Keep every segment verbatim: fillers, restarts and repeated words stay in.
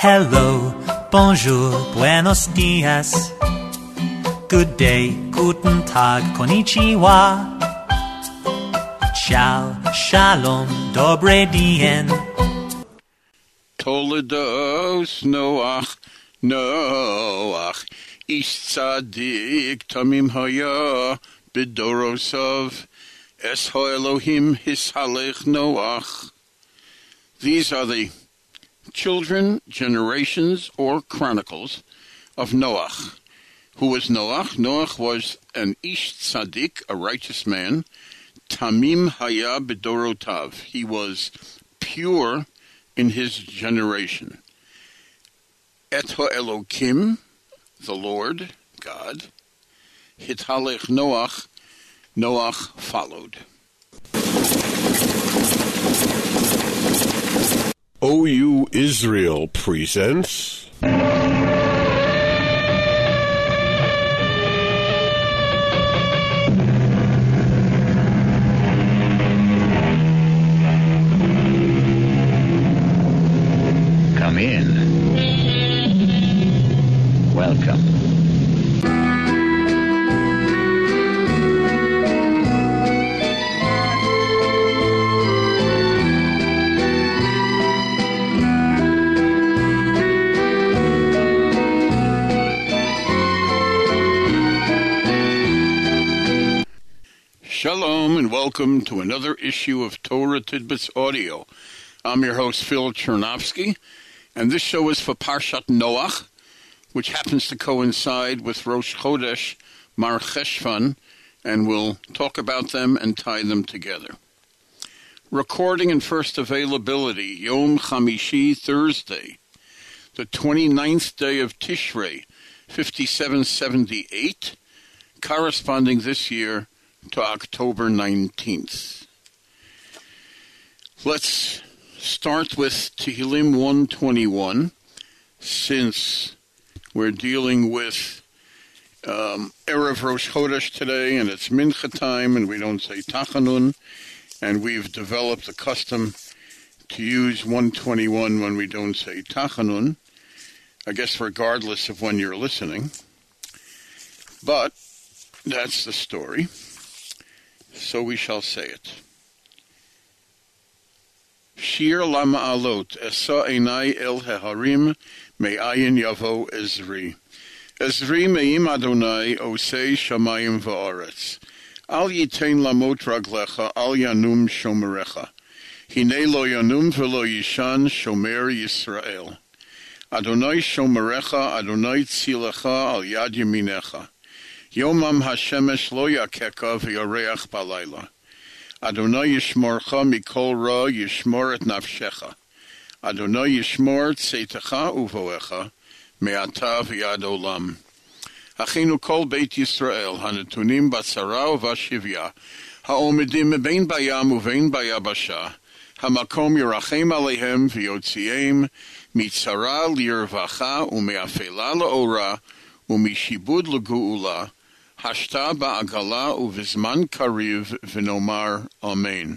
Hello, bonjour, buenos dias. Good day, guten Tag, konnichiwa. Ciao, shalom, dobre dien. Toledos, Noach, Noach, Ish Tzadik, Tamim Haya, Bidorosov, Es Ho Elohim Hishalech Noach. These are the children, generations, or chronicles of Noach. Who was Noach? Noach was an Ish Tzadik, a righteous man. Tamim Haya Bidorotav. He was pure in his generation. Et ho Elokim, the Lord, God. Hithalech Noach, Noach followed. O U Israel presents Come in. Welcome. Shalom and welcome to another issue of Torah Tidbits Audio. I'm your host, Phil Chernovsky, and this show is for Parshat Noach, which happens to coincide with Rosh Chodesh Mar Cheshvan, and we'll talk about them and tie them together. Recording and first availability, Yom Chamishi, Thursday, the twenty-ninth day of Tishrei, fifty-seven seventy-eight, corresponding this year to October nineteenth. Let's start with Tehillim one twenty-one, since we're dealing with um, Erev Rosh Chodesh today, and it's Mincha time, and we don't say Tachanun, and we've developed a custom to use one twenty-one when we don't say Tachanun, I guess regardless of when you're listening. But that's the story. So we shall say it. Shir lama alot, esa einai el heharim, me'ayin yavo Ezri. Ezri me'im Adonai, osei shamayim va'aretz. Al yitein lamot raglecha, al yanum shomerecha. Hine lo yanum velo yishan shomer Yisrael. Adonai shomerecha, Adonai tzilecha al yad yaminecha. Yomam Hashemesh lo yakeka v'yareach balayla. Adonai yishmorcha mikol ra yishmor et nafshecha. Adonai yishmor tzeitecha uvoecha me'ata v'yad olam. Achinu kol beit Yisrael hanetunim batzara uvashivya haomedim mebein bayam uvein bayabasha hamakom yirachem alehem v'yotziem mitzara lirvacha ume'afela la'ora umishibud l'gu'ula Hashta ba'agala uvizman kariv v'nomar amen.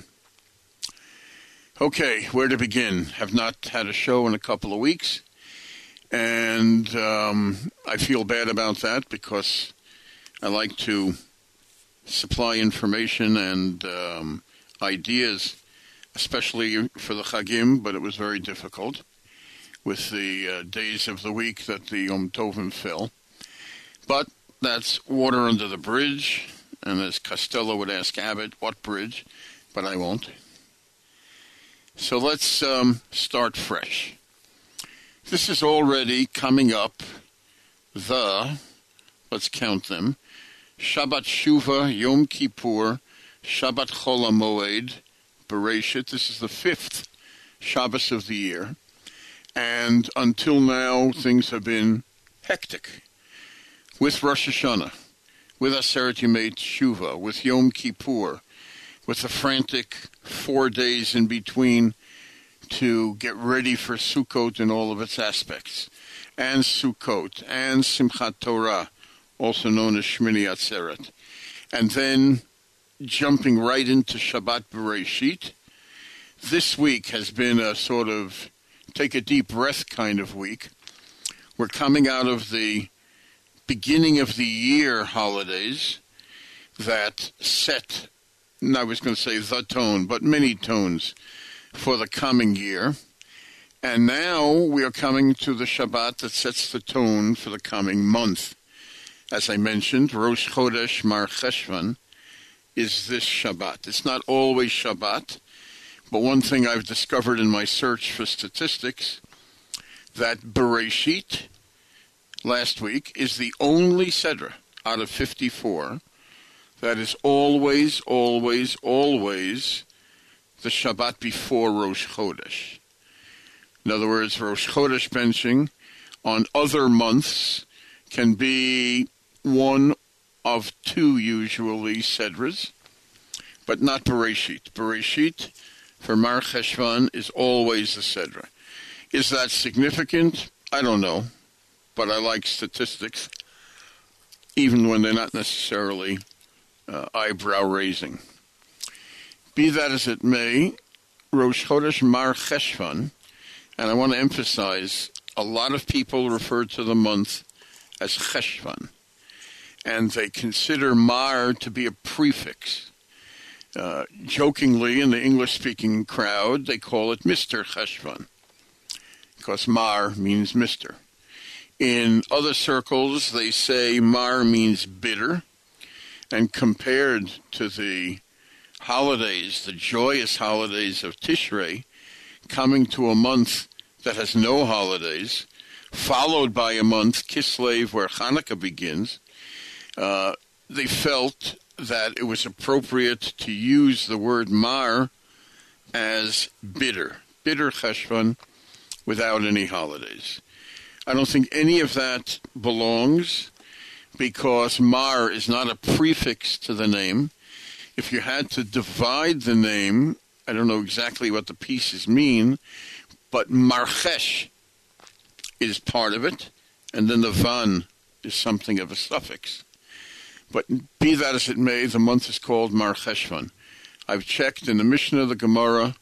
Okay, where to begin? Have not had a show in a couple of weeks, and um, I feel bad about that because I like to supply information and um, ideas, especially for the Chagim, but it was very difficult with the uh, days of the week that the Yom Tovim fell. But that's water under the bridge, and as Costello would ask Abbott, what bridge? But I won't. So let's um, start fresh. This is already coming up the, let's count them, Shabbat Shuvah, Yom Kippur, Shabbat Chol HaMoed, Bereshit. This is the fifth Shabbos of the year. And until now, things have been hectic. With Rosh Hashanah, with Aseret Yemei Teshuvah, with Yom Kippur, with the frantic four days in between to get ready for Sukkot in all of its aspects, and Sukkot, and Simchat Torah, also known as Shmini Atzeret, and then jumping right into Shabbat Bereshit. This week has been a sort of take a deep breath kind of week. We're coming out of the beginning of the year holidays that set, and I was going to say the tone, but many tones for the coming year. And now we are coming to the Shabbat that sets the tone for the coming month. As I mentioned, Rosh Chodesh Mar Cheshvan is this Shabbat. It's not always Shabbat, but one thing I've discovered in my search for statistics, that Bereshit, last week, is the only Sedra out of fifty-four that is always, always, always the Shabbat before Rosh Chodesh. In other words, Rosh Chodesh benching on other months can be one of two usually Sedras, but not Bereshit. Bereshit for Mar Cheshvan is always the Sedra. Is that significant? I don't know, but I like statistics, even when they're not necessarily uh, eyebrow-raising. Be that as it may, Rosh Chodesh Mar Cheshvan, and I want to emphasize, a lot of people refer to the month as Cheshvan, and they consider Mar to be a prefix. Uh, jokingly, in the English-speaking crowd, they call it Mister Cheshvan, because Mar means Mister. In other circles, they say Mar means bitter, and compared to the holidays, the joyous holidays of Tishrei, coming to a month that has no holidays, followed by a month, Kislev, where Hanukkah begins, uh, they felt that it was appropriate to use the word Mar as bitter, bitter Cheshvan, without any holidays. I don't think any of that belongs, because Mar is not a prefix to the name. If you had to divide the name, I don't know exactly what the pieces mean, but Marchesh is part of it, and then the Van is something of a suffix. But be that as it may, the month is called Mar Cheshvan. I've checked in the Mishnah, the Gemara,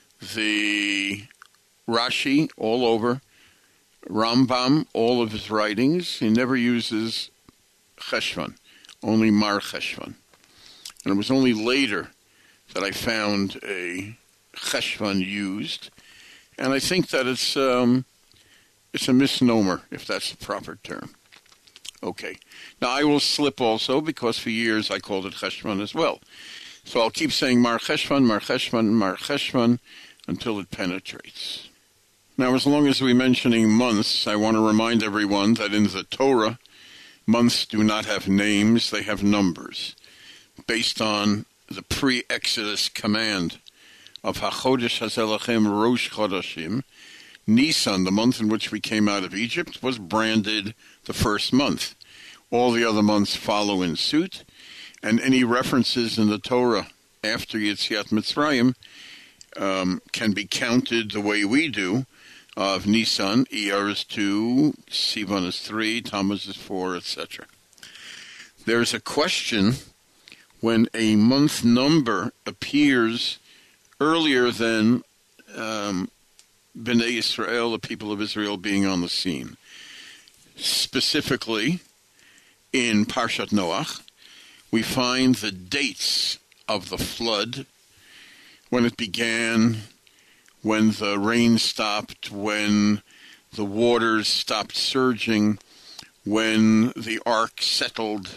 the Rashi, all over, Rambam, all of his writings. He never uses Cheshvan, only Mar Cheshvan. And it was only later that I found a Cheshvan used, and I think that it's um, it's a misnomer, if that's the proper term. Okay. Now, I will slip also, because for years I called it Cheshvan as well. So I'll keep saying Mar Cheshvan, Mar Cheshvan, Mar Cheshvan, until it penetrates. Now, as long as we're mentioning months, I want to remind everyone that in the Torah, months do not have names, they have numbers, based on the pre-Exodus command of HaChodesh HaZelachem Rosh Chodashim. Nisan, the month in which we came out of Egypt, was branded the first month. All the other months follow in suit, and any references in the Torah after Yetziat Mitzrayim um, can be counted the way we do, of Nisan, Iyar is two, Sivan is three, Tammuz is four, et cetera. There's a question when a month number appears earlier than um, Bnei Israel, the people of Israel, being on the scene. Specifically, in Parshat Noach, we find the dates of the flood, when it began, when the rain stopped, when the waters stopped surging, when the ark settled,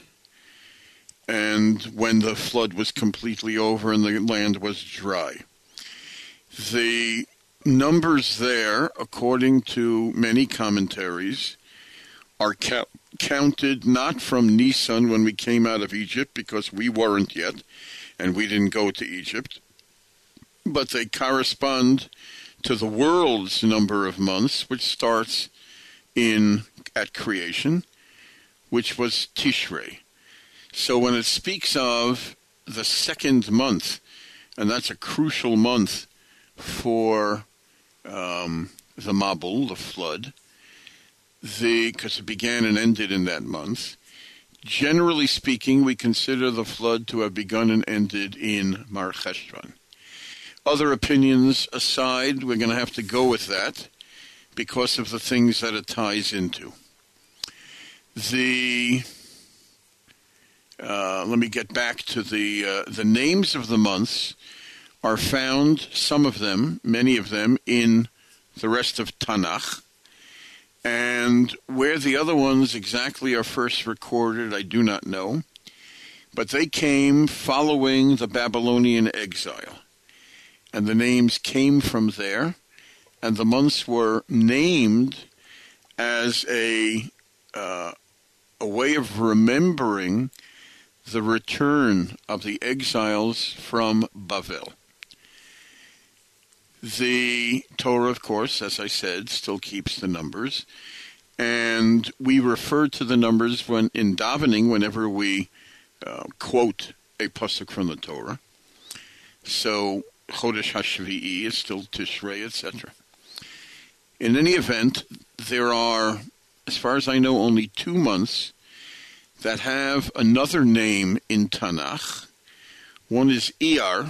and when the flood was completely over and the land was dry. The numbers there, according to many commentaries, are ca- counted not from Nisan when we came out of Egypt, because we weren't yet, and we didn't go to Egypt, but they correspond to the world's number of months, which starts in at creation, which was Tishrei. So when it speaks of the second month, and that's a crucial month for um, the Mabul, the flood, the because it began and ended in that month. Generally speaking, we consider the flood to have begun and ended in Mar Cheshvan. Other opinions aside, we're going to have to go with that. because of the things that it ties into. The uh, let me get back to the uh, the names of the months are found, some of them, many of them, in the rest of Tanakh. And where the other ones exactly are first recorded, I do not know. But they came following the Babylonian exile. And the names came from there. And the months were named as a, uh, a way of remembering the return of the exiles from Bavel. The Torah, of course, as I said, still keeps the numbers. And we refer to the numbers when in davening whenever we uh, quote a pasuk from the Torah. So Chodesh HaShvi'i is still Tishrei, et cetera. In any event, there are, as far as I know, only two months that have another name in Tanakh. One is Iyar,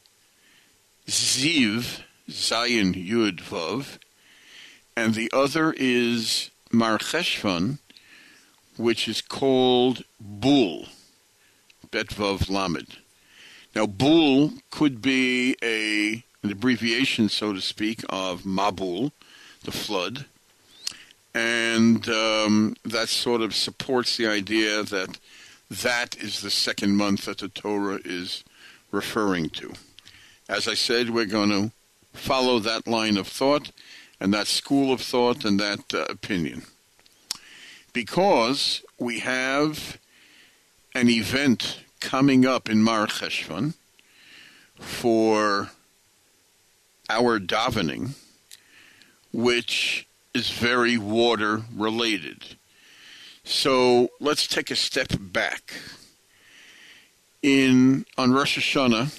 Ziv, Zayin Yud Vav, and the other is Mar Cheshvan, which is called Bul, Bet Vav Lamed. Now, Bul could be a, an abbreviation, so to speak, of Mabul, the flood, and um, that sort of supports the idea that that is the second month that the Torah is referring to. As I said, we're going to follow that line of thought and that school of thought and that uh, opinion. Because we have an event coming up in Mar Cheshvan for our davening, which is very water related. So let's take a step back. In on Rosh Hashanah,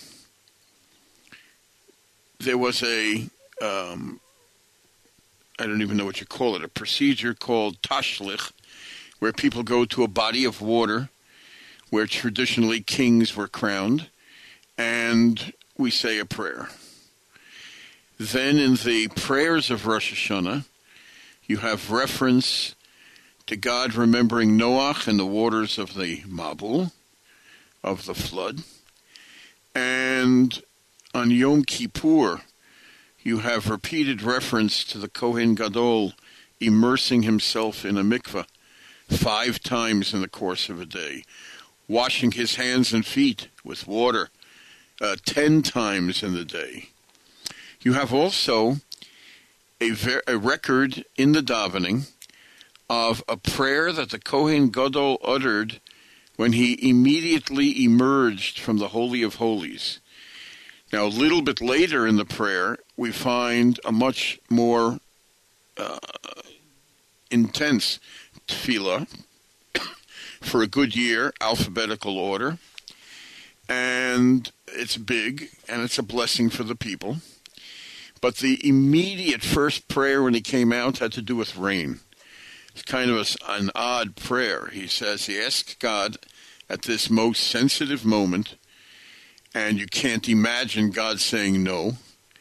there was a, um, I don't even know what you call it, a procedure called tashlich, where people go to a body of water where traditionally kings were crowned, and we say a prayer. Then in the prayers of Rosh Hashanah, you have reference to God remembering Noach and the waters of the Mabul, of the flood, and on Yom Kippur, you have repeated reference to the Kohen Gadol immersing himself in a mikveh five times in the course of a day, washing his hands and feet with water uh, ten times in the day. You have also a, ver- a record in the davening of a prayer that the Kohen Gadol uttered when he immediately emerged from the Holy of Holies. Now, a little bit later in the prayer, we find a much more uh, intense tefillah for a good year, alphabetical order. And it's big, and it's a blessing for the people. But the immediate first prayer when he came out had to do with rain. It's kind of a, an odd prayer. He says he asks God at this most sensitive moment, and you can't imagine God saying no,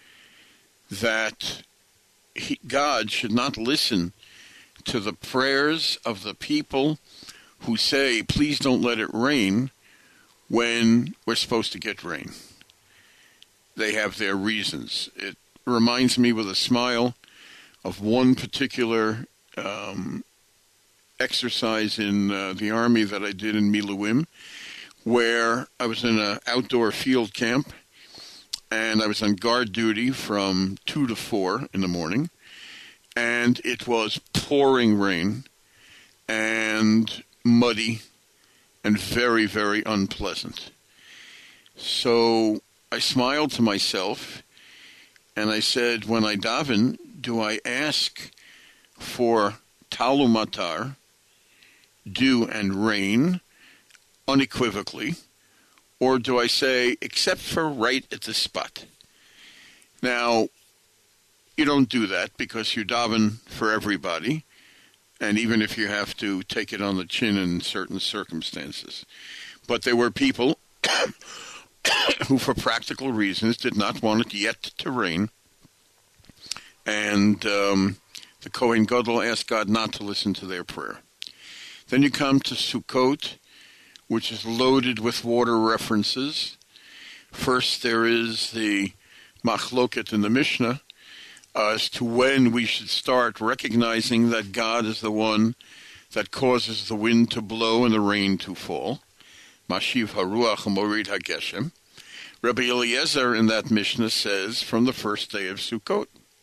that he, God should not listen to the prayers of the people who say, please don't let it rain, when we're supposed to get rain. They have their reasons. It reminds me with a smile of one particular um, exercise in uh, the Army that I did in Miluim, where I was in an outdoor field camp, and I was on guard duty from two to four in the morning, and it was pouring rain, and muddy, and very, very unpleasant. So I smiled to myself, and I said, when I daven, do I ask for talumatar, dew and rain, unequivocally, or do I say, except for right at the spot? Now, you don't do that because you daven for everybody, and even if you have to take it on the chin in certain circumstances. But there were people who, for practical reasons, did not want it yet to rain, and um, The Kohen Gadol asked God not to listen to their prayer. Then you come to Sukkot, which is loaded with water references. First, there is the machloket in the Mishnah as to when we should start recognizing that God is the one that causes the wind to blow and the rain to fall. Mashiv haruach morid hageshem. Rabbi Eliezer in that Mishnah says from the first day of Sukkot.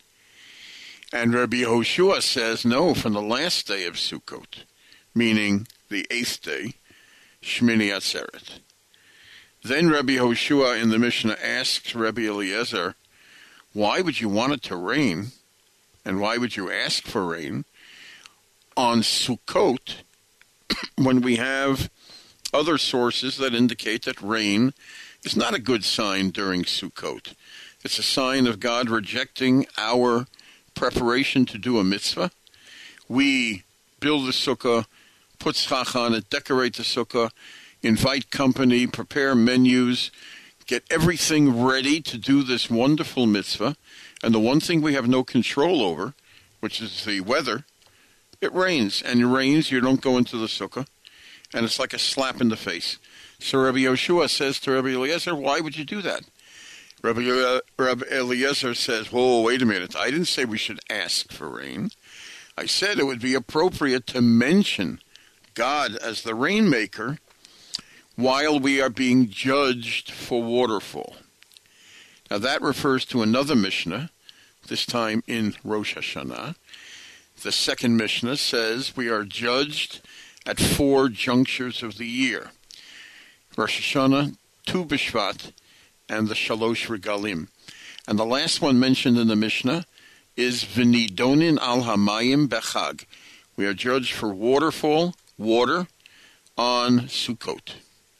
And Rabbi Yehoshua says, no, from the last day of Sukkot, meaning the eighth day, Shmini Atzeret. Then Rabbi Yehoshua in the Mishnah asks Rabbi Eliezer, why would you want it to rain, and why would you ask for rain, on Sukkot when we have other sources that indicate that rain is not a good sign during Sukkot. It's a sign of God rejecting our preparation to do a mitzvah. We build the sukkah, put schach on it, decorate the sukkah, invite company, prepare menus, get everything ready to do this wonderful mitzvah. And the one thing we have no control over, which is the weather, it rains. And it rains, you don't go into the sukkah. And it's like a slap in the face. So Rabbi Yehoshua says to Rabbi Eliezer, why would you do that? Rabbi, uh, Rabbi Eliezer says, whoa, wait a minute. I didn't say we should ask for rain. I said it would be appropriate to mention God as the rainmaker while we are being judged for waterfall. Now that refers to another Mishnah, this time in Rosh Hashanah. The second Mishnah says we are judged at four junctures of the year. Rosh Hashanah, Tu B'Shvat, and the Shalosh Regalim. And the last one mentioned in the Mishnah is V'nidonin al hamayim bechag. We are judged for waterfall, water, on Sukkot.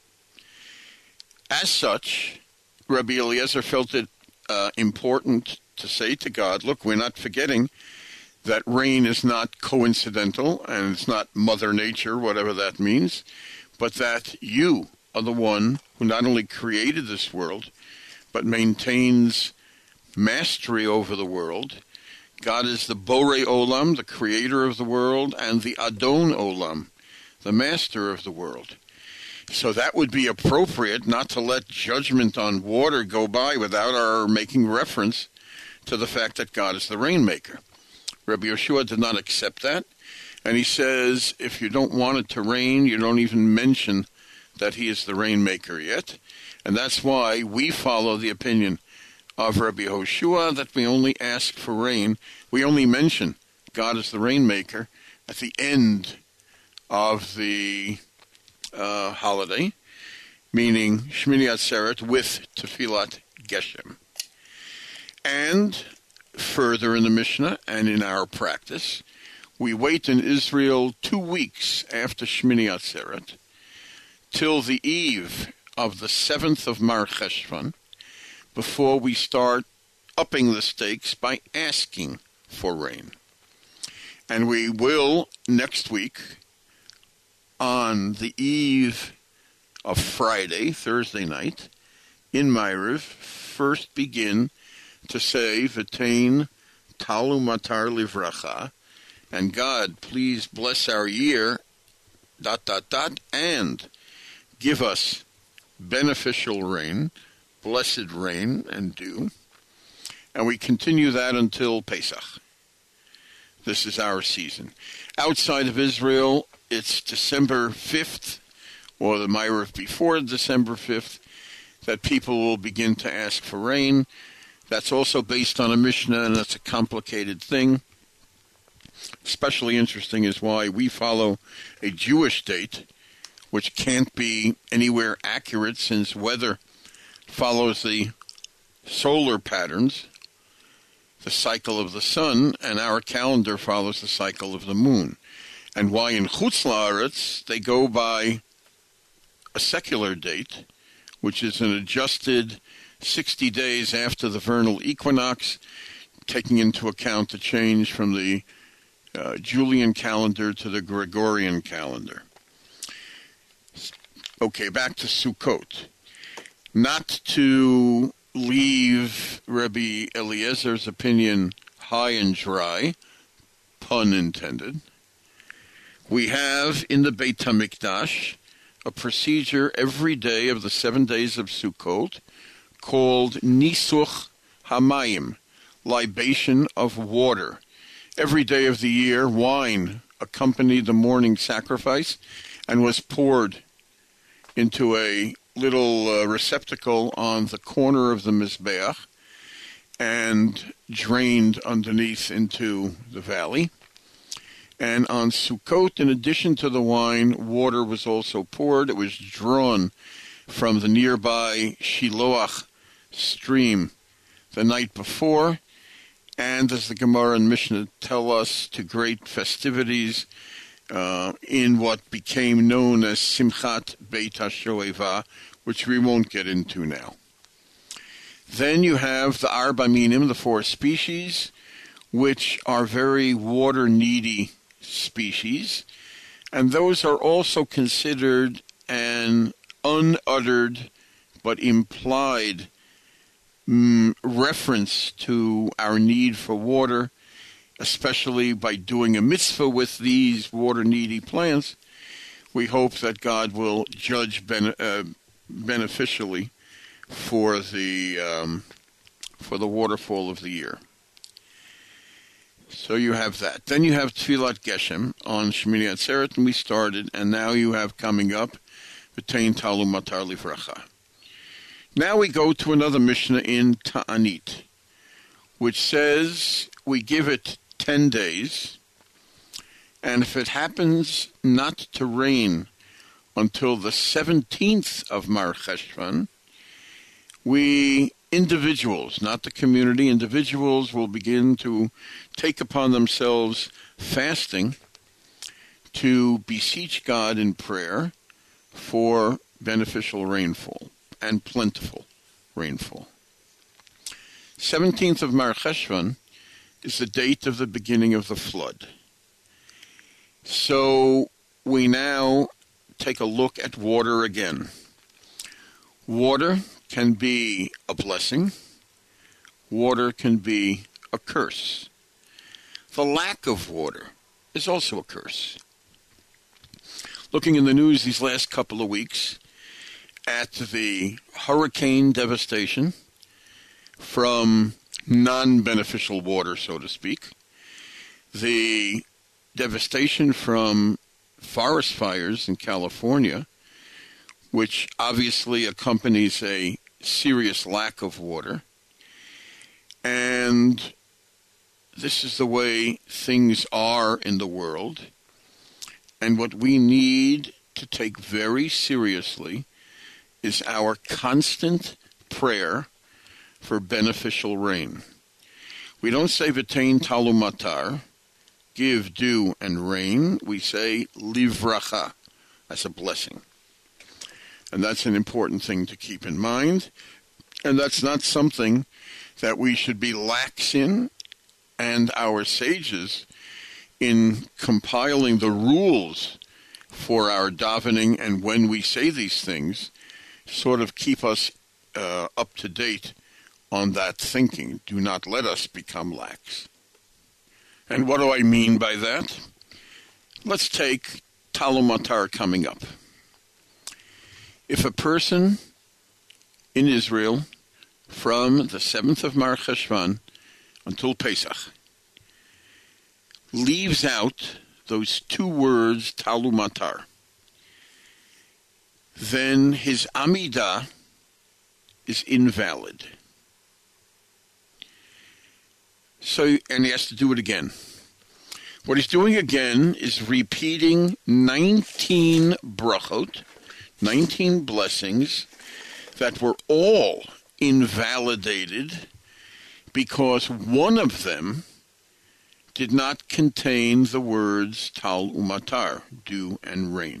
As such, Rabbi Eliezer felt it uh, important to say to God, look, we're not forgetting that rain is not coincidental, and it's not Mother Nature, whatever that means, but that you are the one who not only created this world, but maintains mastery over the world. God is the Borei Olam, the creator of the world, and the Adon Olam, the master of the world. So that would be appropriate not to let judgment on water go by without our making reference to the fact that God is the rainmaker. Rabbi Yehoshua did not accept that, and he says, if you don't want it to rain, you don't even mention that he is the rainmaker yet. And that's why we follow the opinion of Rabbi Yehoshua that we only ask for rain. We only mention God is the rainmaker at the end of the uh, holiday, meaning Shmini Atzeret with Tefillat Geshem. And further in the Mishnah and in our practice, we wait in Israel two weeks after Shmini Atzeret till the eve of the seventh of Mar Cheshvan before we start upping the stakes by asking for rain. And we will next week, on the eve of Friday, Thursday night, in Ma'ariv, first begin to say, V'tein talu matar livracha, and God, please bless our year, dot, dot, dot, and give us beneficial rain, blessed rain and dew. And we continue that until Pesach. This is our season. Outside of Israel, it's December fifth, or the Ma'ariv before December fifth, that people will begin to ask for rain. That's also based on a Mishnah, and that's a complicated thing. Especially interesting is why we follow a Jewish date, which can't be anywhere accurate since weather follows the solar patterns, the cycle of the sun, and our calendar follows the cycle of the moon. And why in Chutz La'aretz they go by a secular date, which is an adjusted sixty days after the vernal equinox, taking into account the change from the uh, Julian calendar to the Gregorian calendar. Okay, back to Sukkot. Not to leave Rabbi Eliezer's opinion high and dry, pun intended. We have in the Beit HaMikdash a procedure every day of the seven days of Sukkot called Nisuch Hamayim, libation of water. Every day of the year, wine accompanied the morning sacrifice and was poured into a little uh, receptacle on the corner of the Mizbeach and drained underneath into the valley. And on Sukkot, in addition to the wine, water was also poured. It was drawn from the nearby Shiloach stream the night before, and as the Gemara and Mishnah tell us, to great festivities uh, in what became known as Simchat Beit HaShoeva, which we won't get into now. Then you have the Arba Minim, the four species, which are very water-needy species, and those are also considered an unuttered but implied mm, reference to our need for water, especially by doing a mitzvah with these water-needy plants. We hope that God will judge ben, uh, beneficially for the um, for the waterfall of the year. So you have that. Then you have Tfilat Geshem on Shemini Atzeret, and we started, and now you have coming up V'tein Talu Matar Livracha. Now we go to another Mishnah in Ta'anit, which says we give it ten days, and if it happens not to rain until the seventeenth of Mar Cheshvan, we individuals, not the community, individuals will begin to take upon themselves fasting to beseech God in prayer for beneficial rainfall and plentiful rainfall. seventeenth of Mar Cheshvan is the date of the beginning of the flood. So we now take a look at water again. Water can be a blessing. Water can be a curse. The lack of water is also a curse. Looking in the news these last couple of weeks at the hurricane devastation from non-beneficial water, so to speak, the devastation from forest fires in California, which obviously accompanies a serious lack of water. And this is the way things are in the world. And what we need to take very seriously is our constant prayer for beneficial rain. We don't say V'tein Talu Matar, give dew and rain. We say Livracha, as a blessing. And that's an important thing to keep in mind. And that's not something that we should be lax in. And our sages, in compiling the rules for our davening and when we say these things, sort of keep us uh, up to date on that thinking. Do not let us become lax. And what do I mean by that? Let's take Talu Matar coming up. If a person in Israel from the seventh of Mar Cheshvan until Pesach leaves out those two words, Talu Matar, then his Amidah is invalid. So, and he has to do it again. What he's doing again is repeating nineteen brachot, nineteen blessings that were all invalidated because one of them did not contain the words Tal Umatar, dew and rain.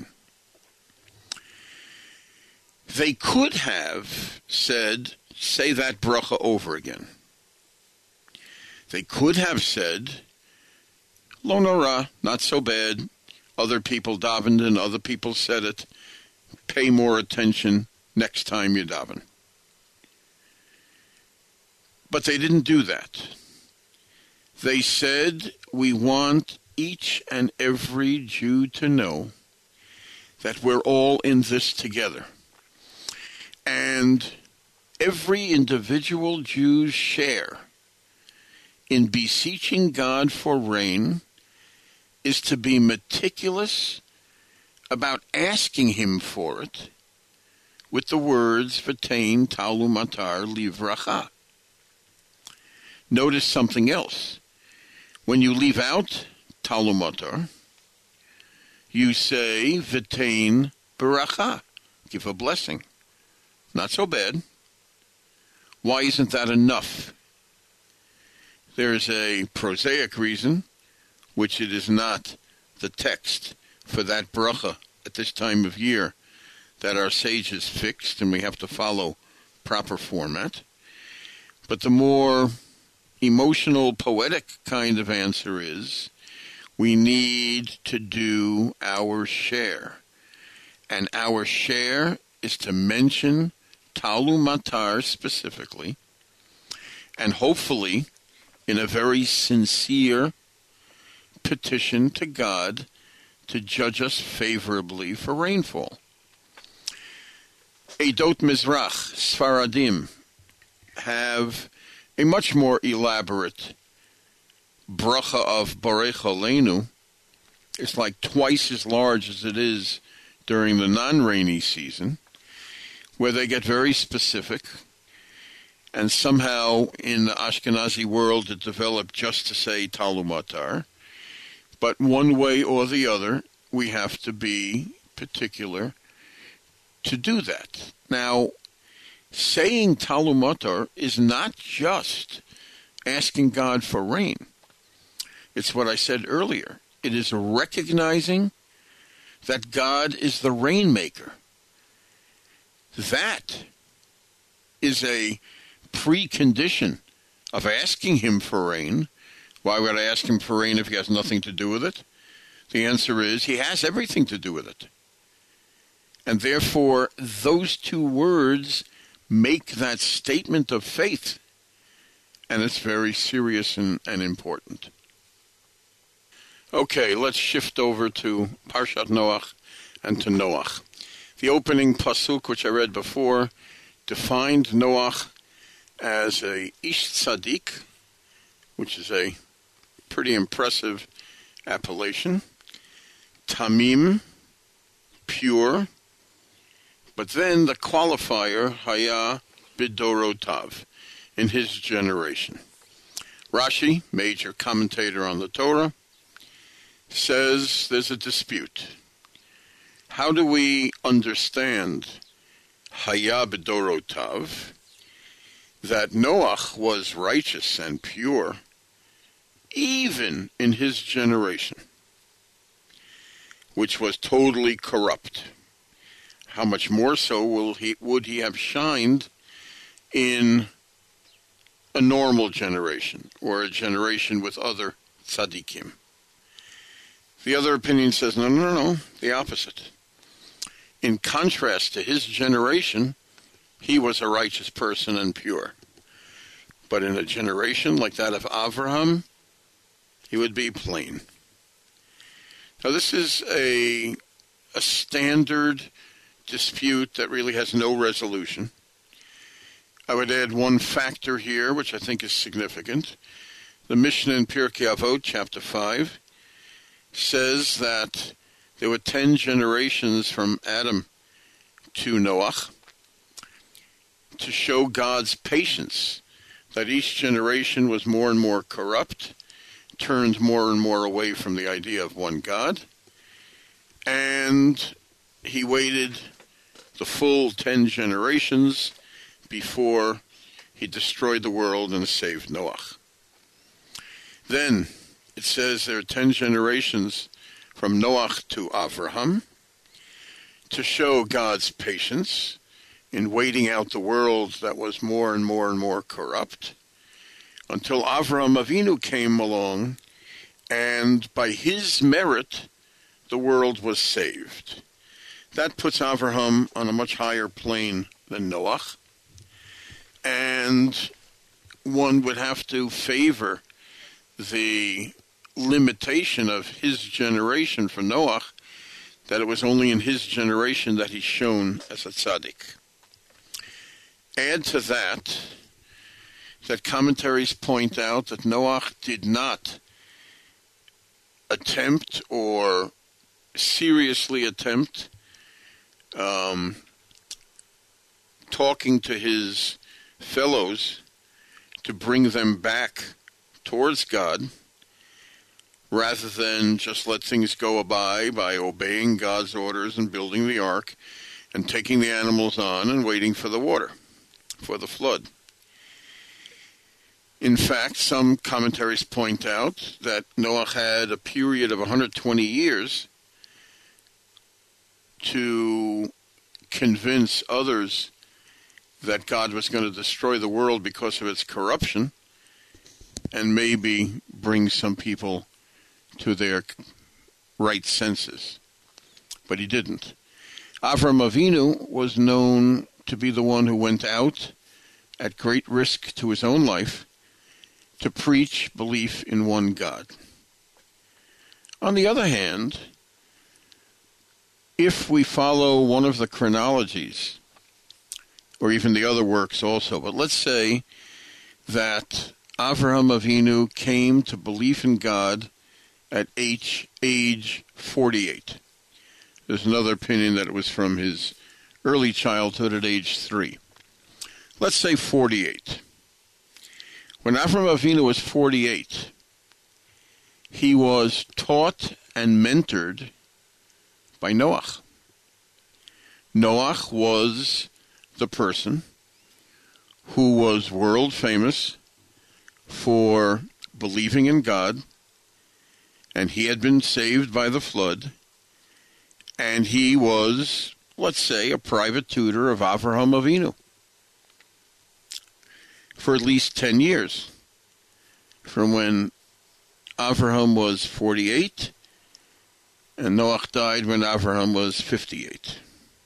They could have said, say that bracha over again. They could have said, Lo nora, not so bad. Other people davened and other people said it. Pay more attention next time you daven. But they didn't do that. They said, we want each and every Jew to know that we're all in this together. And every individual Jew's share in beseeching God for rain is to be meticulous about asking him for it with the words, V'tein talu matar livracha. Notice something else. When you leave out talu matar, you say, V'tein beracha, give a blessing. Not so bad. Why isn't that enough? There's a prosaic reason, which it is not the text for that bracha at this time of year that our sages fixed, and we have to follow proper format. But the more emotional, poetic kind of answer is, we need to do our share. And our share is to mention talu matar specifically, and hopefully in a very sincere petition to God to judge us favorably for rainfall. Eidot Mizrach, Sfaradim, have a much more elaborate bracha of Borech Aleinu. It's like twice as large as it is during the non-rainy season, where they get very specific, and somehow in the Ashkenazi world it developed just to say talu matar. But one way or the other, we have to be particular to do that. Now, saying talu matar is not just asking God for rain. It's what I said earlier. It is recognizing that God is the rainmaker. That is a precondition of asking him for rain. Why would I ask him for rain if he has nothing to do with it? The answer is he has everything to do with it. And therefore, those two words make that statement of faith. And it's very serious and, and important. Okay, let's shift over to Parshat Noach and to Noach. The opening pasuk, which I read before, defined Noach as a ish tzaddik, which is a pretty impressive appellation. Tamim, pure. But then the qualifier, haya bidorotav, in his generation. Rashi, major commentator on the Torah, says there's a dispute. How do we understand haya bidorotav, that Noach was righteous and pure even in his generation, which was totally corrupt? How much more so will he, would he have shined in a normal generation, or a generation with other tzaddikim? The other opinion says, no, no, no, the opposite. In contrast to his generation, he was a righteous person and pure. But in a generation like that of Avraham, he would be plain. Now this is a, a standard dispute that really has no resolution. I would add one factor here, which I think is significant. The Mishnah in Pirkei Avot, chapter five, says that there were ten generations from Adam to Noach to show God's patience, that each generation was more and more corrupt, turned more and more away from the idea of one God, and he waited the full ten generations before he destroyed the world and saved Noach. Then it says there are ten generations from Noach to Avraham to show God's patience in waiting out the world that was more and more and more corrupt, until Avraham Avinu came along, and by his merit the world was saved. That puts Avraham on a much higher plane than Noach, and one would have to favor the limitation of his generation for Noah, that it was only in his generation that he shone as a tzaddik. Add to that, that commentaries point out that Noah did not attempt or seriously attempt um, talking to his fellows to bring them back towards God, rather than just let things go by by obeying God's orders and building the ark and taking the animals on and waiting for the water, for the flood. In fact, some commentaries point out that Noah had a period of one hundred twenty years to convince others that God was going to destroy the world because of its corruption, and maybe bring some people to their right senses. But he didn't. Avram Avinu was known to be the one who went out at great risk to his own life to preach belief in one God. On the other hand, if we follow one of the chronologies, or even the other works also, but let's say that Avraham Avinu came to belief in God at age, age forty-eight. There's another opinion that it was from his early childhood at age three. Let's say forty-eight. When Avraham Avinu was forty-eight, he was taught and mentored by Noah. Noah was the person who was world famous for believing in God, and he had been saved by the flood, and he was, let's say, a private tutor of Avraham Avinu for at least ten years, from when Avraham was forty-eight and Noah died when Avraham was fifty-eight.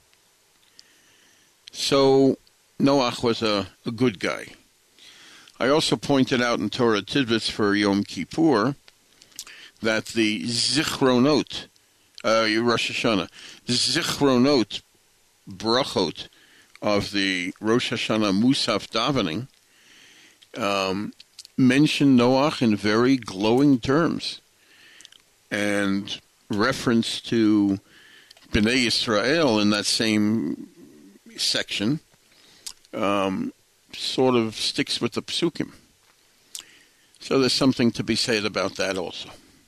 So Noah was a, a good guy. I also pointed out in Torah Tidbits for Yom Kippur that the Zichronot, uh, Rosh Hashanah, the Zichronot brachot of the Rosh Hashanah Musaf davening um, mention Noah in very glowing terms, and reference to Bnei Yisrael in that same section um, sort of sticks with the psukim. So there's something to be said about that also.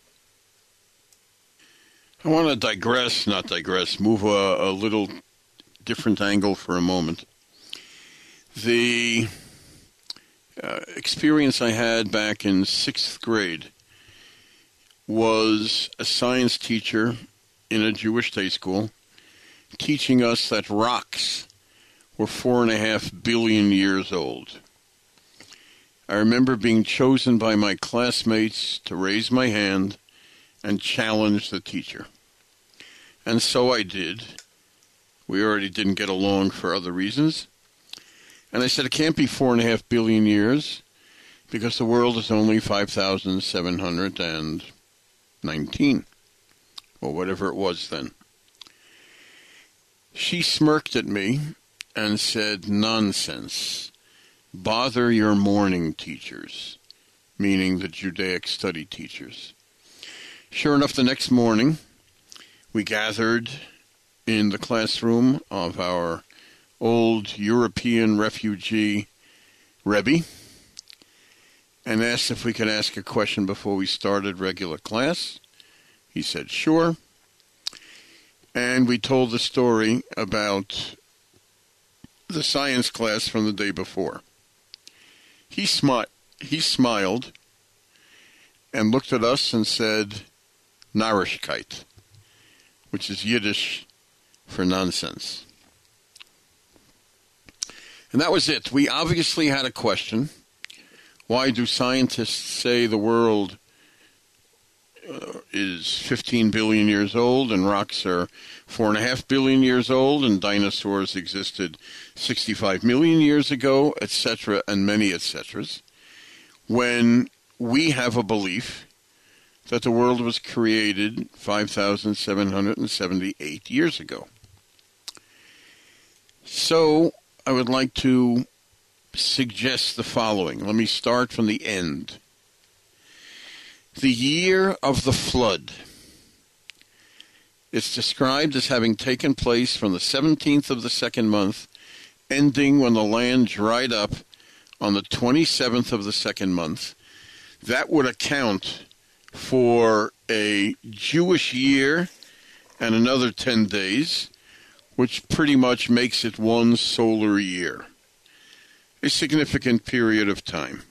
I want to digress, not digress, move a, a little different angle for a moment. The uh, experience I had back in sixth grade was a science teacher in a Jewish day school teaching us that rocks were four and a half billion years old. I remember being chosen by my classmates to raise my hand and challenge the teacher. And so I did. We already didn't get along for other reasons. And I said, it can't be four and a half billion years because the world is only five thousand seven hundred nineteen, or whatever it was then. She smirked at me and said, nonsense. Bother your morning teachers, meaning the Judaic study teachers. Sure enough, the next morning, we gathered in the classroom of our old European refugee Rebbe and asked if we could ask a question before we started regular class. He said, sure. And we told the story about the science class from the day before. He, smi- he smiled and looked at us and said, Narishkeit, which is Yiddish for nonsense. And that was it. We obviously had a question. Why do scientists say the world uh, is fifteen billion years old and rocks are four and a half billion years old and dinosaurs existed sixty-five million years ago, et cetera, and many et ceteras, when we have a belief that the world was created five thousand seven hundred seventy-eight years ago. So I would like to suggest the following. Let me start from the end. The year of the flood. It's described as having taken place from the seventeenth of the second month, ending when the land dried up on the twenty-seventh of the second month. That would account for a Jewish year and another ten days, which pretty much makes it one solar year. A significant period of time.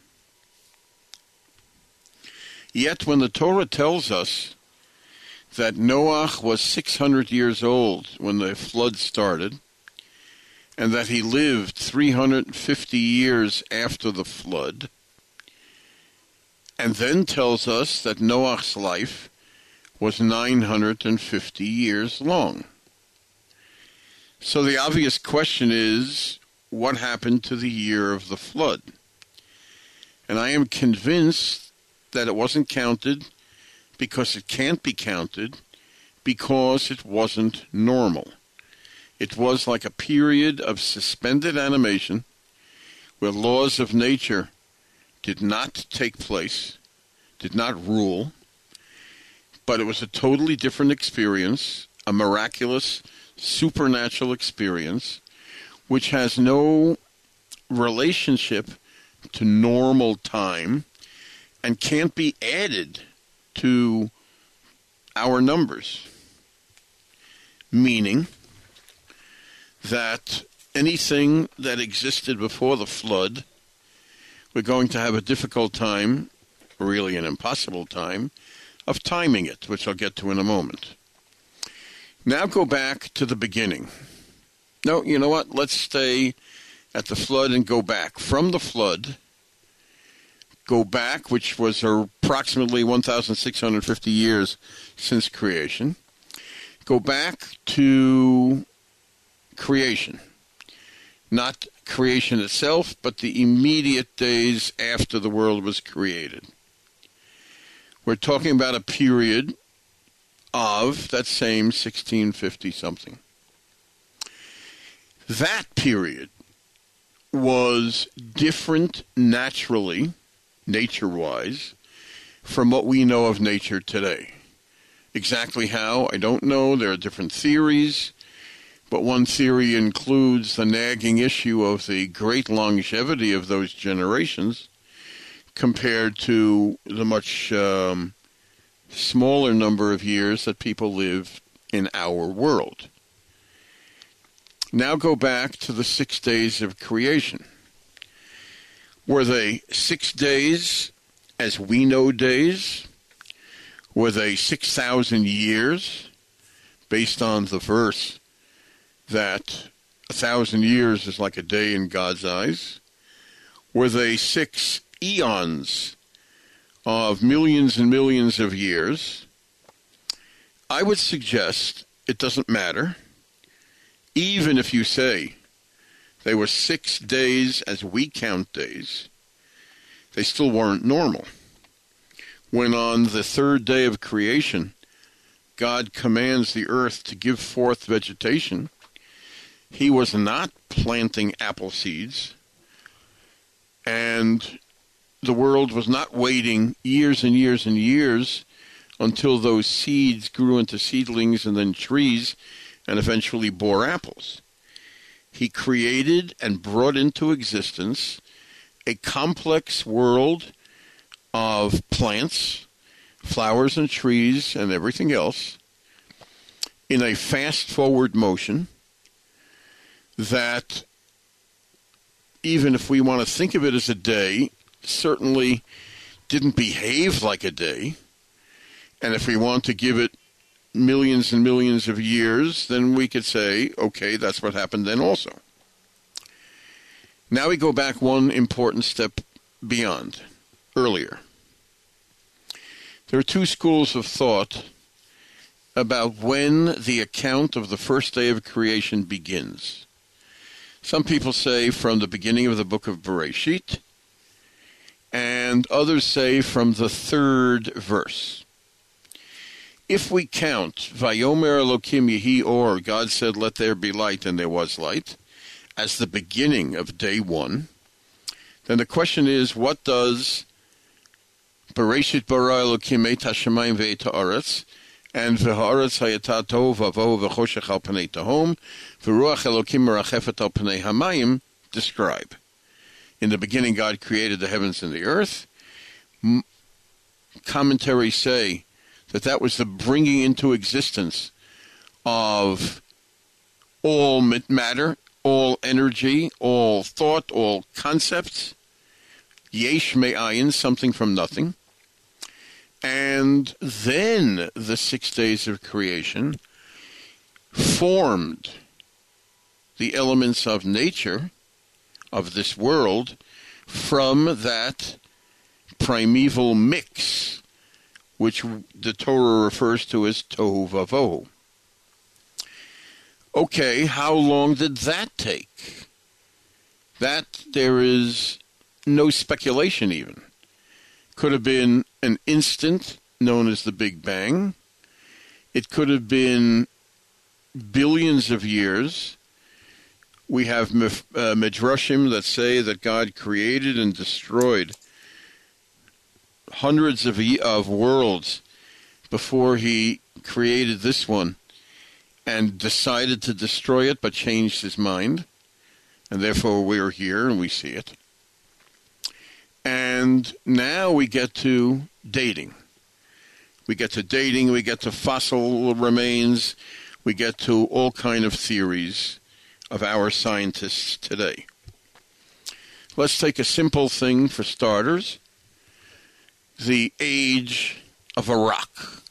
Yet when the Torah tells us that Noach was six hundred years old when the flood started, and that he lived three hundred fifty years after the flood, and then tells us that Noach's life was nine hundred fifty years long. So the obvious question is, what happened to the year of the flood? And I am convinced that it wasn't counted because it can't be counted because it wasn't normal. It was like a period of suspended animation where laws of nature did not take place, did not rule, but it was a totally different experience, a miraculous, supernatural experience, which has no relationship to normal time and can't be added to our numbers. Meaning that anything that existed before the flood, we're going to have a difficult time, really an impossible time, of timing it, which I'll get to in a moment. Now go back to the beginning. No, you know what? Let's stay at the flood and go back. From the flood, go back, which was approximately one thousand six hundred fifty years since creation. Go back to creation. Not creation itself, but the immediate days after the world was created. We're talking about a period of that same sixteen fifty something. That period was different naturally, nature-wise, from what we know of nature today. Exactly how, I don't know. There are different theories, but one theory includes the nagging issue of the great longevity of those generations compared to the much um, smaller number of years that people live in our world. Now go back to the six days of creation. Were they six days as we know days? Were they six thousand years, based on the verse that a thousand years is like a day in God's eyes? Were they six eons of millions and millions of years? I would suggest it doesn't matter. Even if you say they were six days as we count days, they still weren't normal. When on the third day of creation, God commands the earth to give forth vegetation, he was not planting apple seeds, and the world was not waiting years and years and years until those seeds grew into seedlings and then trees and eventually bore apples. He created and brought into existence a complex world of plants, flowers and trees and everything else in a fast-forward motion that, even if we want to think of it as a day, certainly didn't behave like a day. And if we want to give it millions and millions of years, then we could say, okay, that's what happened then also. Now we go back one important step beyond, earlier. There are two schools of thought about when the account of the first day of creation begins. Some people say from the beginning of the book of Bereshit, and others say from the third verse. If we count, Vayomer Elokim Yehi Or, God said, let there be light, and there was light, as the beginning of day one, then the question is, what does Bereshit bara Elokim et hashamayim ve'et haaretz, and v'haaretz hayata tohu v'avohu v'choshech al pnei tehom, v'ruach Elokim merachefet al pnei hamayim describe? In the beginning, God created the heavens and the earth. M- commentaries say that that was the bringing into existence of all matter, all energy, all thought, all concepts. Yesh me'ayin, something from nothing. And then the six days of creation formed the elements of nature, of this world, from that primeval mix, which the Torah refers to as tohu vavohu. Okay, how long did that take? That there is no speculation even. Could have been an instant known as the Big Bang. It could have been billions of years. We have uh, midrashim that say that God created and destroyed hundreds of, of worlds before he created this one and decided to destroy it but changed his mind. And therefore we're here and we see it. And now we get to dating. We get to dating, we get to fossil remains, we get to all kind of theories of our scientists today. Let's take a simple thing for starters. The age of a rock.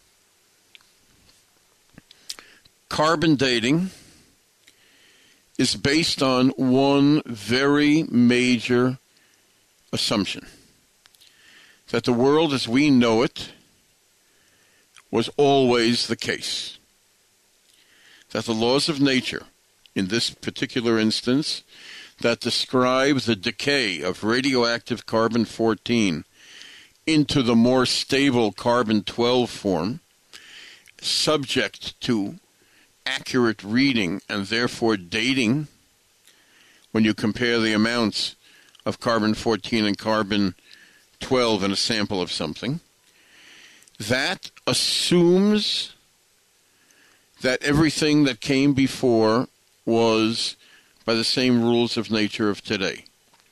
Carbon dating is based on one very major assumption, that the world as we know it was always the case. That the laws of nature, in this particular instance, that describe the decay of radioactive carbon fourteen into the more stable carbon twelve form, subject to accurate reading and therefore dating, when you compare the amounts of carbon fourteen and carbon twelve in a sample of something, that assumes that everything that came before was by the same rules of nature of today.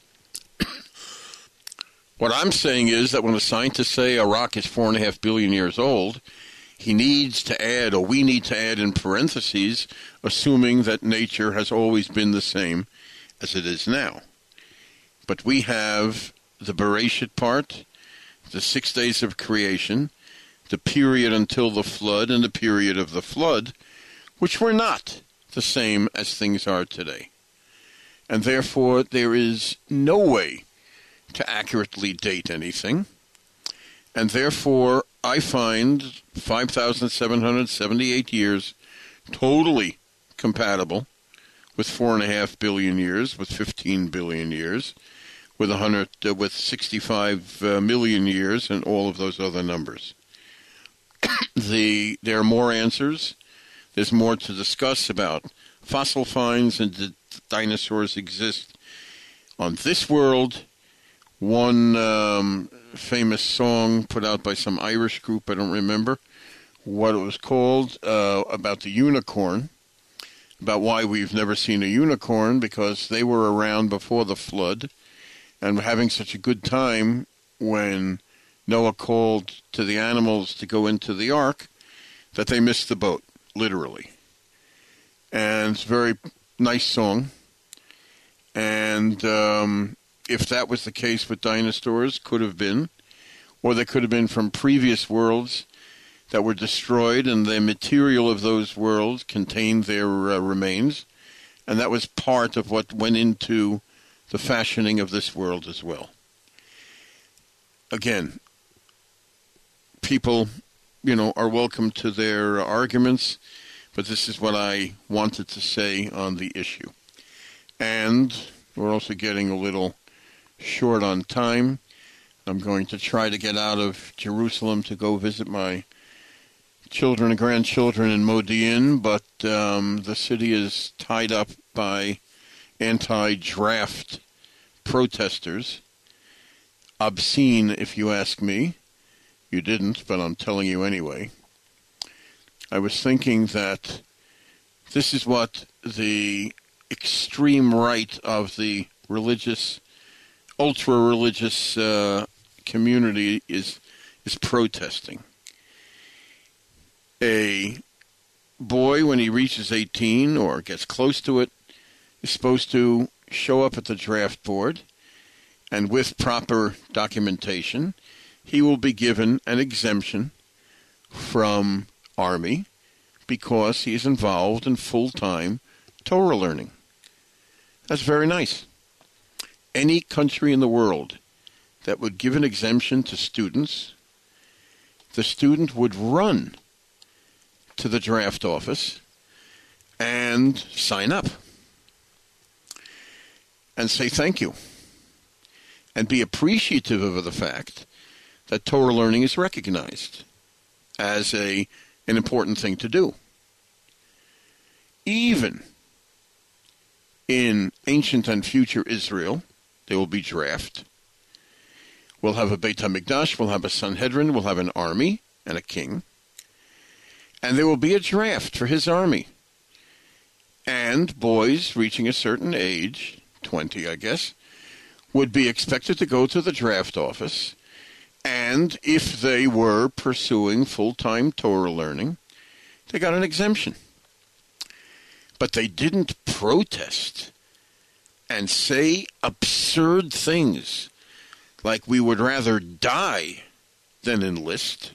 What I'm saying is that when a scientist say a rock is four and a half billion years old, he needs to add, or we need to add in parentheses, assuming that nature has always been the same as it is now. But we have the Bereshit part, the six days of creation, the period until the flood, and the period of the flood, which were not the same as things are today. And therefore, there is no way to accurately date anything. And therefore, I find five thousand seven hundred seventy-eight years totally compatible with four and a half billion years, with fifteen billion years, with one hundred, uh, with sixty-five uh, million years, and all of those other numbers. the there are more answers. There's more to discuss about fossil finds, and did dinosaurs exist on this world. One um, famous song put out by some Irish group, I don't remember what it was called, uh, about the unicorn, about why we've never seen a unicorn, because they were around before the flood and were having such a good time when Noah called to the animals to go into the ark that they missed the boat, literally. And it's a very nice song. And um, if that was the case with dinosaurs, could have been, or they could have been from previous worlds that were destroyed, and the material of those worlds contained their uh, remains, and that was part of what went into the fashioning of this world as well. Again, people, you know, are welcome to their arguments, but this is what I wanted to say on the issue. And we're also getting a little short on time. I'm going to try to get out of Jerusalem to go visit my children and grandchildren in Modi'in, but um, the city is tied up by anti-draft protesters. Obscene, if you ask me. You didn't, but I'm telling you anyway. I was thinking that this is what the extreme right of the religious, ultra-religious uh, community is is protesting. A boy, when he reaches eighteen or gets close to it, is supposed to show up at the draft board, and with proper documentation, he will be given an exemption from Army because he is involved in full-time Torah learning. That's very nice. Any country in the world that would give an exemption to students, the student would run to the draft office and sign up and say thank you and be appreciative of the fact that Torah learning is recognized as a an important thing to do. Even in ancient and future Israel, there will be draft. We'll have a Beit HaMikdash, we'll have a Sanhedrin, we'll have an army and a king. And there will be a draft for his army. And boys reaching a certain age, twenty I guess, would be expected to go to the draft office. And if they were pursuing full-time Torah learning, they got an exemption. But they didn't protest and say absurd things like we would rather die than enlist.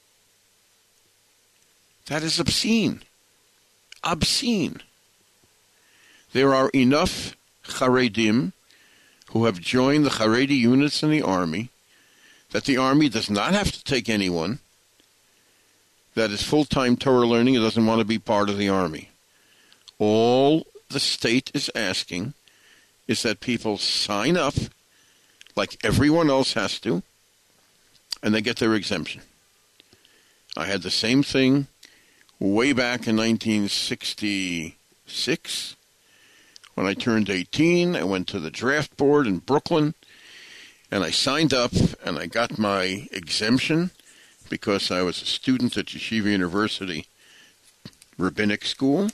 That is obscene. Obscene. There are enough Haredim who have joined the Haredi units in the army that the army does not have to take anyone that is full-time Torah learning and doesn't want to be part of the army. All the state is asking is that people sign up like everyone else has to, and they get their exemption. I had the same thing way back in nineteen sixty-six. When I turned eighteen, I went to the draft board in Brooklyn, and I signed up, and I got my exemption because I was a student at Yeshiva University Rabbinic School.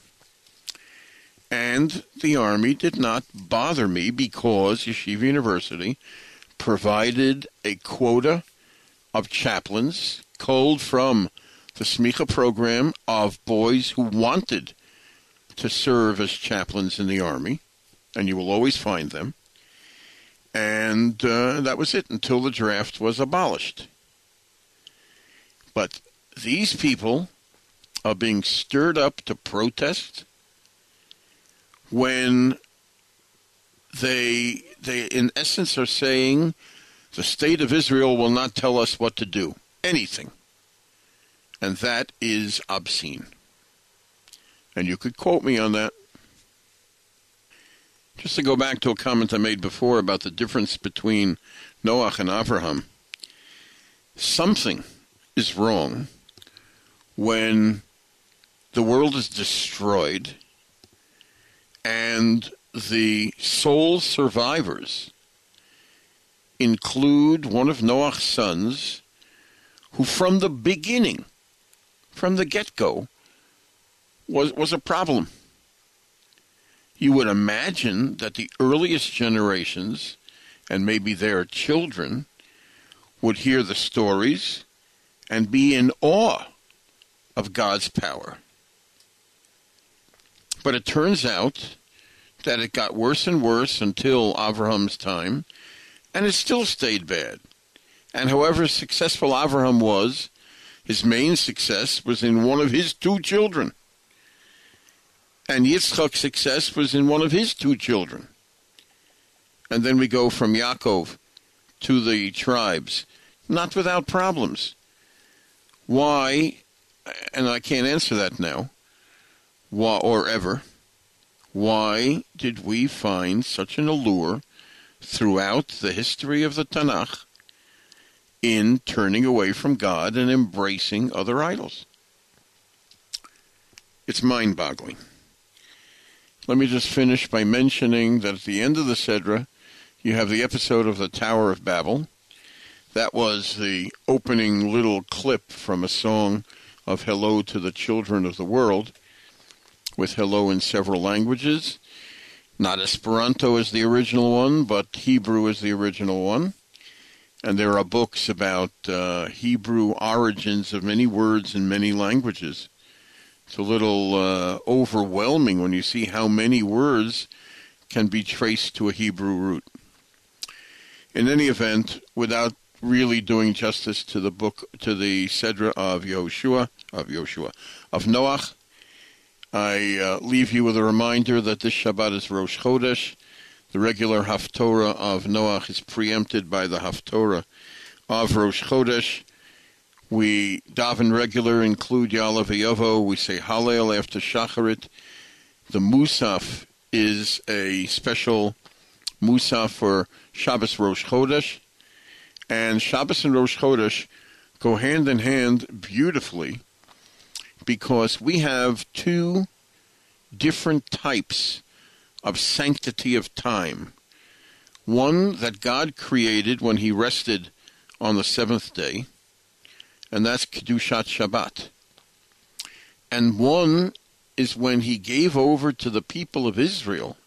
And the Army did not bother me because Yeshiva University provided a quota of chaplains culled from the Smicha program of boys who wanted to serve as chaplains in the Army, and you will always find them. And uh, that was it until the draft was abolished. But these people are being stirred up to protest when they, they in essence, are saying the state of Israel will not tell us what to do. Anything. And that is obscene. And you could quote me on that. Just to go back to a comment I made before about the difference between Noach and Abraham, something is wrong when the world is destroyed and the sole survivors include one of Noach's sons who from the beginning, from the get-go, was, was a problem. You would imagine that the earliest generations, and maybe their children, would hear the stories and be in awe of God's power. But it turns out that it got worse and worse until Abraham's time, and it still stayed bad. And however successful Abraham was, his main success was in one of his two children. And Yitzchak's success was in one of his two children. And then we go from Yaakov to the tribes, not without problems. Why, and I can't answer that now, why, or ever, why did we find such an allure throughout the history of the Tanakh in turning away from God and embracing other idols. It's mind-boggling. Let me just finish by mentioning that at the end of the Sedra, you have the episode of the Tower of Babel. That was the opening little clip from a song of Hello to the Children of the World, with hello in several languages. Not Esperanto as the original one, but Hebrew is the original one. And there are books about uh, Hebrew origins of many words in many languages. It's a little uh, overwhelming when you see how many words can be traced to a Hebrew root. In any event, without really doing justice to the book, to the Sedra of Yehoshua, of Yehoshua, of Noach, I uh, leave you with a reminder that this Shabbat is Rosh Chodesh. The regular Haftorah of Noach is preempted by the Haftorah of Rosh Chodesh. We daven regular, include Ya'aleh V'Yovo. We say Hallel after Shacharit. The Musaf is a special Musaf for Shabbos Rosh Chodesh. And Shabbos and Rosh Chodesh go hand in hand beautifully because we have two different types of sanctity of time. One that God created when he rested on the seventh day, and that's Kedushat Shabbat. And one is when he gave over to the people of Israel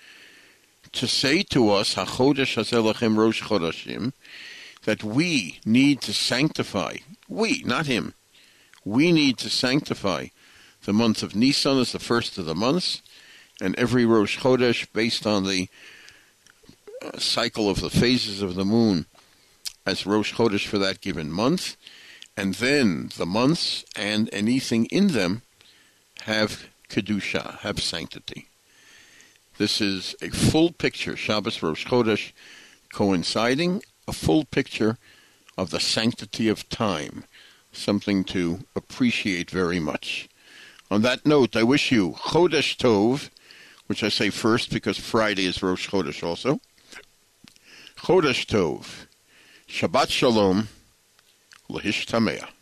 to say to us, HaChodesh Hazeh Lachem Rosh Chodashim, that we need to sanctify, we, not him, we need to sanctify the month of Nisan as the first of the months, and every Rosh Chodesh based on the uh, cycle of the phases of the moon as Rosh Chodesh for that given month, and then the months and anything in them have Kedusha, have sanctity. This is a full picture, Shabbos Rosh Chodesh coinciding, a full picture of the sanctity of time, something to appreciate very much. On that note, I wish you Chodesh Tov, which I say first because Friday is Rosh Chodesh also. Chodesh Tov, Shabbat Shalom, L'Hishtameah.